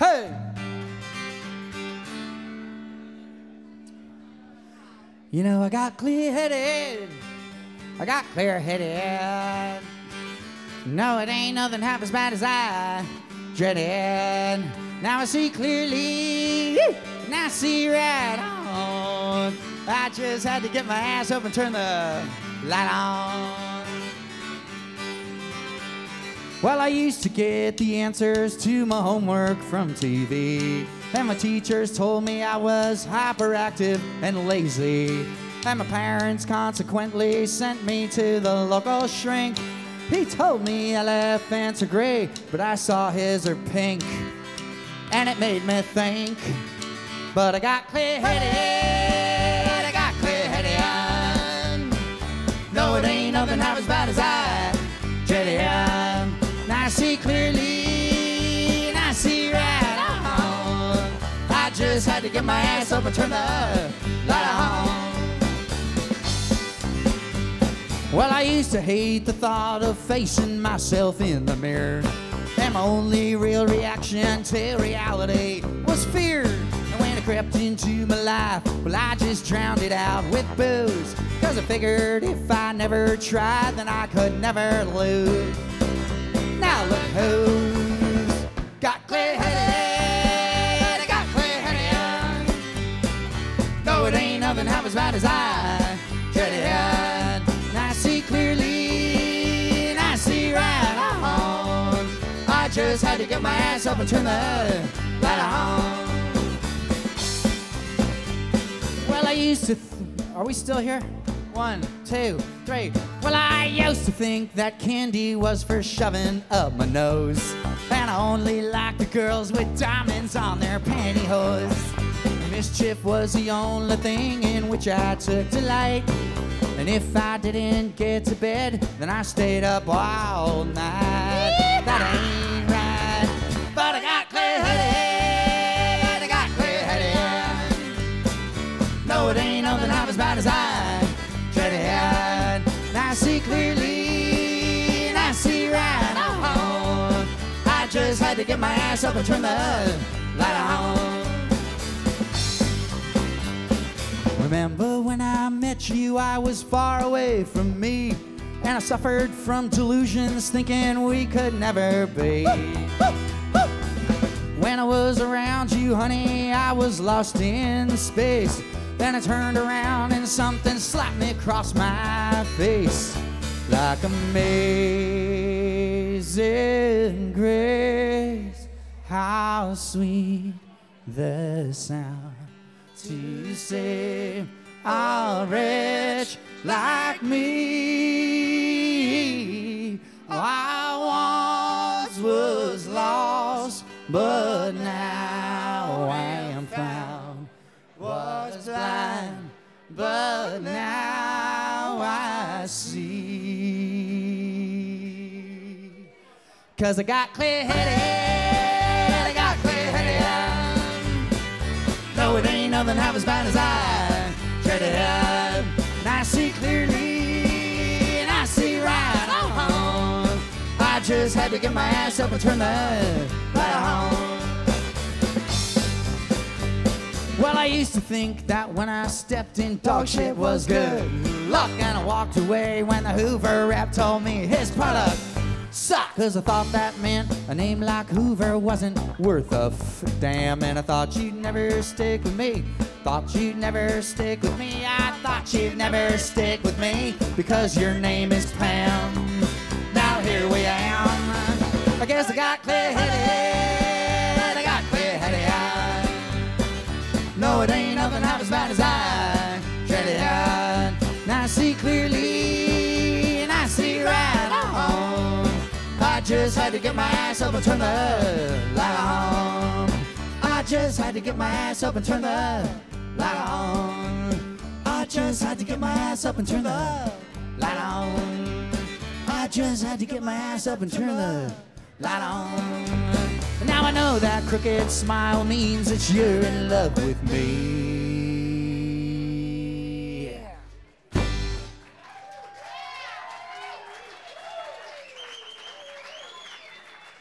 Hey! You know, I got clear-headed. I got clear-headed. No, it ain't nothing half as bad as I dreaded. Now I see clearly, and I see right on. I just had to get my ass up and turn the light on. Well, I used to get the answers to my homework from TV, and my teachers told me I was hyperactive and lazy, and my parents consequently sent me to the local shrink. He told me elephants are gray, but I saw his are pink, and it made me think. But I got clear-headed, I got clear-headed. No, it ain't nothing half as bad as I dreaded. Now I see clearly, and I see right on. I just had to get my ass up and turn the light on. Well, I used to hate the thought of facing myself in the mirror, and my only real reaction to reality was fear. And when it crept into my life, well, I just drowned it out with booze, 'cause I figured if I never tried, then I could never lose. Now look who's got clear-headed, I got clear-headed. No, it ain't nothing half as bad as I dreaded. Now I see clearly, and I see right on. I just had to get my ass up and turn the light on. Well, I used to are we still here? 1, 2, 3. Well, I used to think that candy was for shoving up my nose, and I only liked the girls with diamonds on their pantyhose. Mischief was the only thing in which I took delight, and if I didn't get to bed, then I stayed up all night. Yeah. That ain't right, but I got clear-headed, I got clear-headed. No, it ain't nothing half as bad as I dreaded. Now I see clearly, and I see right on. I just had to get my ass up and turn the light on. Remember when I met you, I was far away from me, and I suffered from delusions thinking we could never be. When I was around you, honey, I was lost in space. Then I turned around and something slapped me across my face. Like amazing grace, how sweet the sound to save a wretch like me. I once was lost, but now I am found. Was blind, but now I see. 'Cause I got clear-headed, I got clear-headed. No, it ain't nothing half as bad as I dreaded. And I see clearly, and I see right on. I just had to get my ass up and turn the light on. Well, I used to think that when I stepped in, dog shit was good luck, and I walked away when the Hoover rep told me his product sucked. 'Cause I thought that meant a name like Hoover wasn't worth a damn, and I thought you'd never stick with me. Thought you'd never stick with me. I thought you'd never stick with me because your name is Pam. Now here we am. I guess I got clear-headed, I got clear-headed. No, it ain't nothing half as bad as I dreaded. Now I see clearly, and I see right on. I just had to get my ass up and turn the light on. I just had to get my ass up and turn the light on. I just had to get my ass up and turn the light on. I just had to get my ass up and turn the light on. Now I know that crooked smile means that you're in love with me.